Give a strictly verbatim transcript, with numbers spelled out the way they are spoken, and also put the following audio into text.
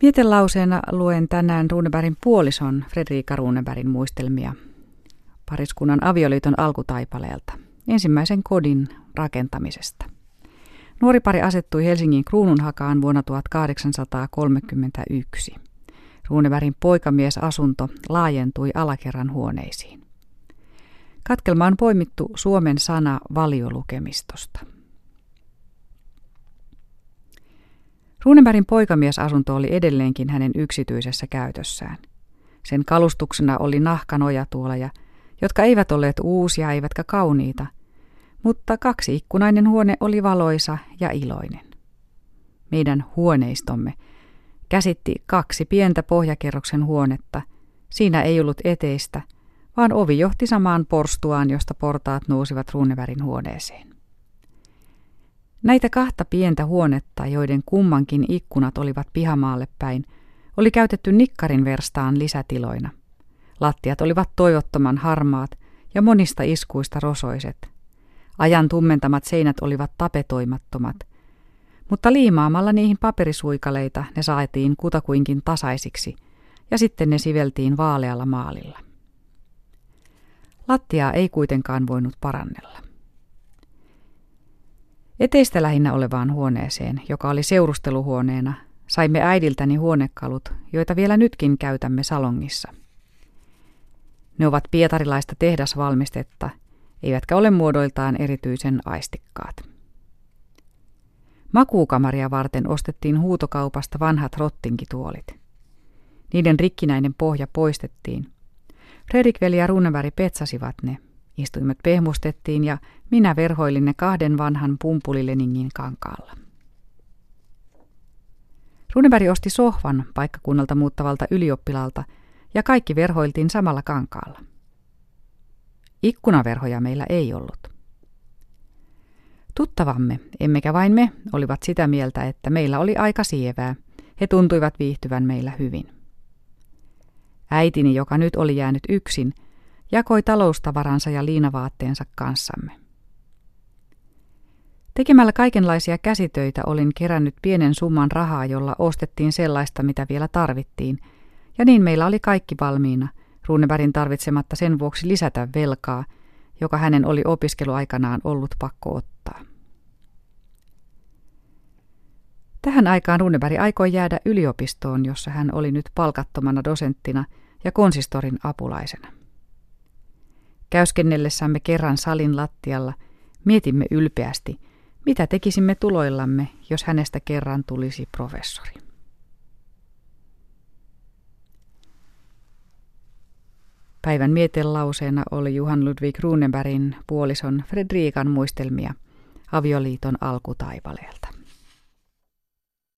Mietelauseena luen tänään Runebergin puolison Fredrika Runebergin muistelmia pariskunnan avioliiton alkutaipaleelta, ensimmäisen kodin rakentamisesta. Nuori pari asettui Helsingin Kruununhakaan vuonna tuhatkahdeksansataakolmekymmentäyksi. Runebergin poikamiesasunto laajentui alakerran huoneisiin. Katkelma on poimittu Suomen sana valiolukemistosta. Runebergin poikamiesasunto oli edelleenkin hänen yksityisessä käytössään. Sen kalustuksena oli nahkanojatuoleja, jotka eivät olleet uusia eivätkä kauniita, mutta kaksi ikkunainen huone oli valoisa ja iloinen. Meidän huoneistomme käsitti kaksi pientä pohjakerroksen huonetta. Siinä ei ollut eteistä, vaan ovi johti samaan porstuaan, josta portaat nousivat Runebergin huoneeseen. Näitä kahta pientä huonetta, joiden kummankin ikkunat olivat pihamaalle päin, oli käytetty nikkarin verstaan lisätiloina. Lattiat olivat toivottoman harmaat ja monista iskuista rosoiset. Ajan tummentamat seinät olivat tapetoimattomat, mutta liimaamalla niihin paperisuikaleita ne saatiin kutakuinkin tasaisiksi ja sitten ne siveltiin vaalealla maalilla. Lattiaa ei kuitenkaan voinut parannella. Eteistä lähinnä olevaan huoneeseen, joka oli seurusteluhuoneena, saimme äidiltäni huonekalut, joita vielä nytkin käytämme salongissa. Ne ovat pietarilaista tehdasvalmistetta, eivätkä ole muodoiltaan erityisen aistikkaat. Makuukamaria varten ostettiin huutokaupasta vanhat rottinkituolit. Niiden rikkinäinen pohja poistettiin. Fredrik-veli ja Runeberg petsasivat ne. Istuimet pehmustettiin ja minä verhoilin ne kahden vanhan pumpulileningin kankaalla. Runeberg osti sohvan paikkakunnalta muuttavalta ylioppilalta ja kaikki verhoiltiin samalla kankaalla. Ikkunaverhoja meillä ei ollut. Tuttavamme, emmekä vain me, olivat sitä mieltä, että meillä oli aika sievää. He tuntuivat viihtyvän meillä hyvin. Äitini, joka nyt oli jäänyt yksin, jakoi taloustavaransa ja liinavaatteensa kanssamme. Tekemällä kaikenlaisia käsitöitä olin kerännyt pienen summan rahaa, jolla ostettiin sellaista, mitä vielä tarvittiin, ja niin meillä oli kaikki valmiina, Runebergin tarvitsematta sen vuoksi lisätä velkaa, joka hänen oli opiskeluaikanaan ollut pakko ottaa. Tähän aikaan Runeberg aikoi jäädä yliopistoon, jossa hän oli nyt palkattomana dosenttina ja konsistorin apulaisena. Käyskennellessämme kerran salin lattialla mietimme ylpeästi, mitä tekisimme tuloillamme, jos hänestä kerran tulisi professori. Päivän mietelauseena oli Johan Ludvig Runebergin puolison Fredrikan muistelmia avioliiton alkutaipaleelta.